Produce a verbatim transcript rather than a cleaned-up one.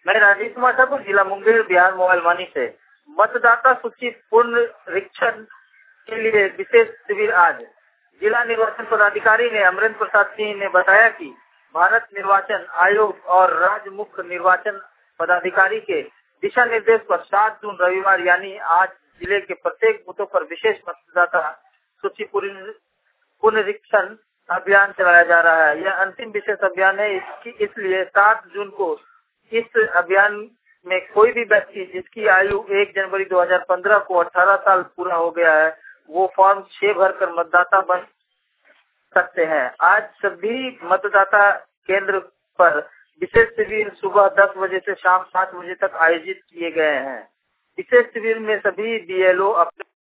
मैं राजीव कुमार ठाकुर, जिला मुंगेर, बिहार मोबाइल वाणी से। मतदाता सूची पुनरीक्षण के लिए विशेष शिविर आज। जिला निर्वाचन पदाधिकारी ने अमरेंद्र प्रसाद सिंह ने बताया कि भारत निर्वाचन आयोग और राज्य मुख्य निर्वाचन पदाधिकारी के दिशा निर्देश पर सात जून रविवार यानी आज जिले के प्रत्येक बूथों पर विशेष मतदाता सूची पुनरीक्षण अभियान चलाया जा रहा है। यह अंतिम विशेष अभियान है, इसकी इसलिए सात जून को इस अभियान में कोई भी व्यक्ति जिसकी आयु एक जनवरी दो हज़ार पंद्रह को अठारह साल पूरा हो गया है, वो फॉर्म छह भरकर मतदाता बन सकते हैं। आज सभी मतदाता केंद्र पर विशेष शिविर सुबह दस बजे से शाम सात बजे तक आयोजित किए गए हैं। विशेष शिविर में सभी बीएलओ अपने